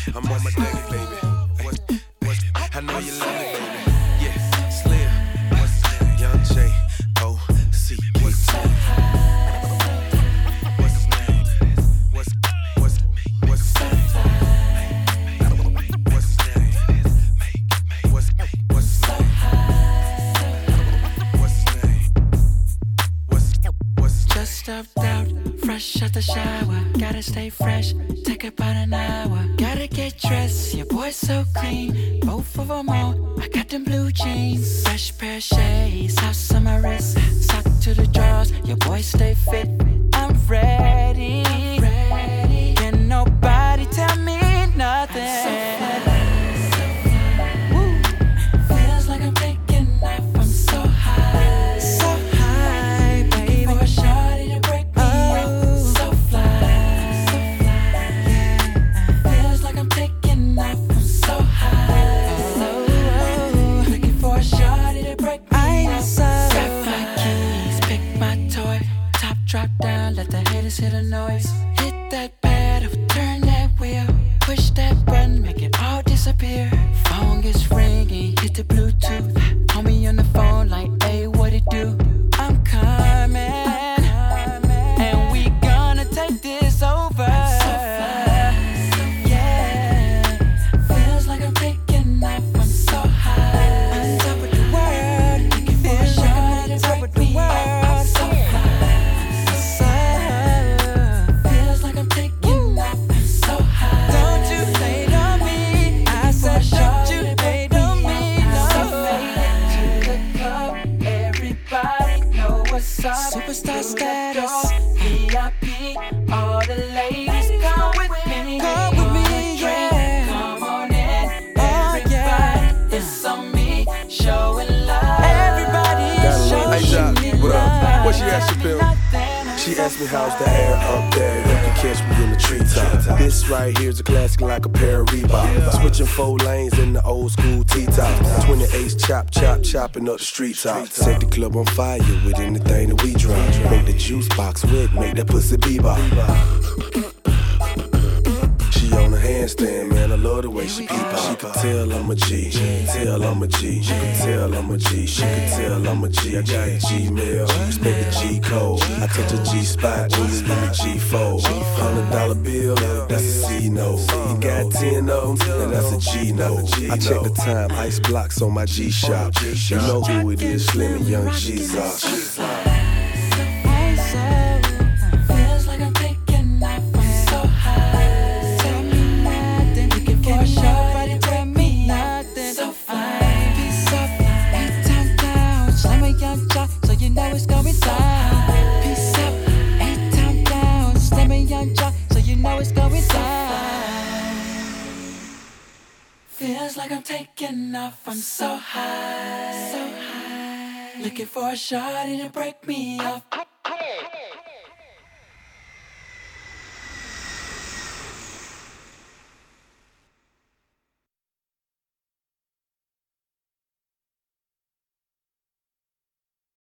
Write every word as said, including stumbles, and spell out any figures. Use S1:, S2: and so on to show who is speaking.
S1: I'm on my daily, baby. What's, what's, I know you love it, baby. Yeah, Slim. What's his name? Young J O C K T. What's his name? What's, what's, what's his name? What's his name? What's, what's his name? What's his name? What's, what's his name?
S2: Just stepped out, fresh out the shower. Gotta stay fresh, take about an hour. Gotta get dressed, your boy's so clean. Both of them on, I got them blue jeans. Fresh pair of shades, house on my wrist. Sock to the drawers, your boy stay fit. I'm ready, I'm ready. Can nobody tell me nothing. Woo. Feels like I'm taking off, I'm so high. So high, baby. For a shawty to break me up, so fly. So fly, yeah. Feels like I'm taking off, I'm so high. So, looking for a shawty to break me up. Grab my keys, pick my toy. Top drop down, let the haters hear the noise. Hit that pedal, turn that wheel. Push that button, make it all disappear. Phone gets ringing, hit the Bluetooth. Homie on the phone like, hey, what it do? I'm coming, and we gonna take this over. Yeah, feels like I'm taking off, I'm so high. On top of the world, looking for a shot to break me up. I'm so high, so feels like I'm taking off, I'm so high. Don't you hate on me? I said, don't you hate on me? No. To the club, everybody know what's up. Superstar status, V I P, all the ladies come with me. Come with me, yeah. Come on in, everybody. It's on me, showing love. Everybody is
S1: Hey,
S2: showing
S1: Doc,
S2: me
S1: what up?
S2: love.
S1: What she asked you, Bill? She asked me how's the air up there. You can catch me in the treetop. This right here's a classic like a pair of Reebok. Switching four lanes in the old school T-top. twenty-eights chop, chop, chopping up the street top. Set the club on fire with anything that we drop. Make the juice box wet, make that pussy bebop. She on a handstand, man, I love the way she peep out. She can tell I'm a G, tell I'm a G. She can tell I'm a G, she can tell I'm a G. I got a G-mail, respect the G-code. I touch a G-spot, when you give me G-fold. Hundred dollar bill, that's a C-note. You got ten of them, and that's a G-note. I check the time, ice blocks on my G-Shock. You know who it is, Slim and Young Jesus.
S2: Feels like I'm taking off, I'm so high. Tell me nothing, looking for a shawty to break me nothing. So fine, peace up, eight time down. Slam a young jock, so you know it's going down. Peace up, eight time down. Slam a young jock, so you know it's going down. Feels like I'm taking off, I'm so high. So high, looking for a shawty to break me off.